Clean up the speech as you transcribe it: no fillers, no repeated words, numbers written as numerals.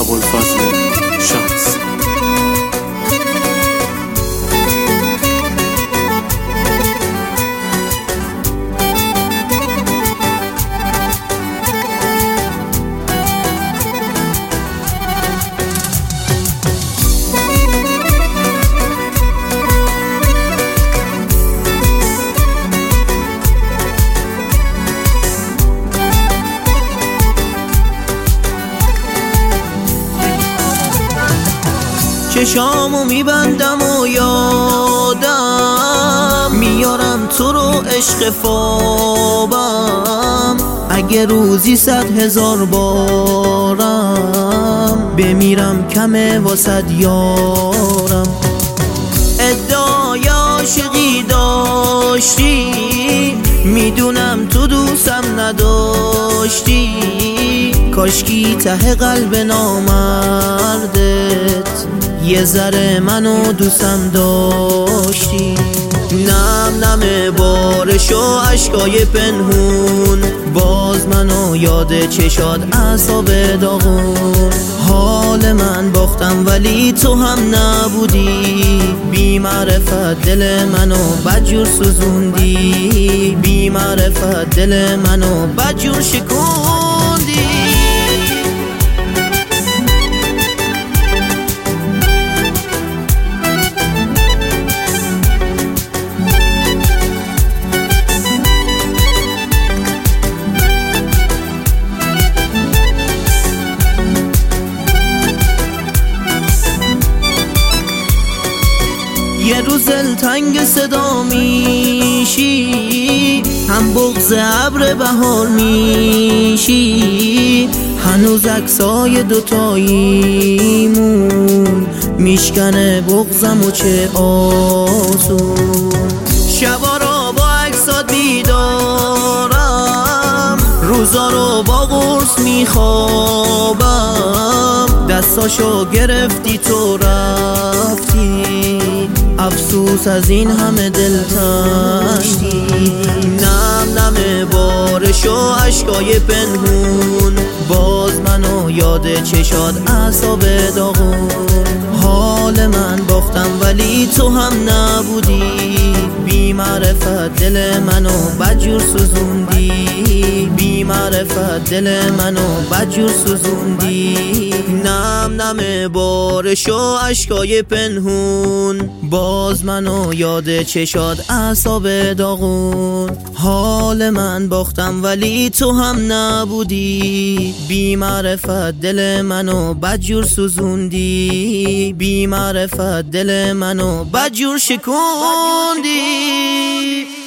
ابوالفضل شمس. چشامو میبندم و یادم میارم تو رو عشق خوابم. اگه روزی 100,000 بارم بمیرم کمه واسد یارم. ادعای عاشقی داشتی میدونم تو دوستم نداشتی. کاشکی ته قلب نامردت یه ذره منو دوستم داشتی. نم نم بارش و عشقای پنهون باز منو یاد چشاد اعصاب داغون. حال من باختم ولی تو هم نبودی. بی معرفت دل منو بدجور سوزوندی. بی معرفت دل منو بدجور شکوندی. یه روز دلتنگ صدا میشی هم بغض ابر بهار میشی. هنوز عکسای دوتاییمون میشکنه بغضم و چه آسون. شبا رو با عکسات بیدارم روزا رو با قرص میخوابم. دستاشو گرفتی تو رفتی افسوس از این همه دلتنگی. نم نم بارش و عشقای پنهون باز منو یاد چشاد اعصاب داغون. حال من باختم ولی تو هم نبودی. بی معرفت دل منو بدجور سوزوندی. بی معرفت دل منو بدجور سوزوندی. نم نم بارش و عشقای پنهون باز منو یاد چشاد اعصاب داغون. حال من باختم ولی تو هم نبودی. بی معرفت دل منو بدجور سوزوندی. بی معرفت دل منو بدجور شکوندی.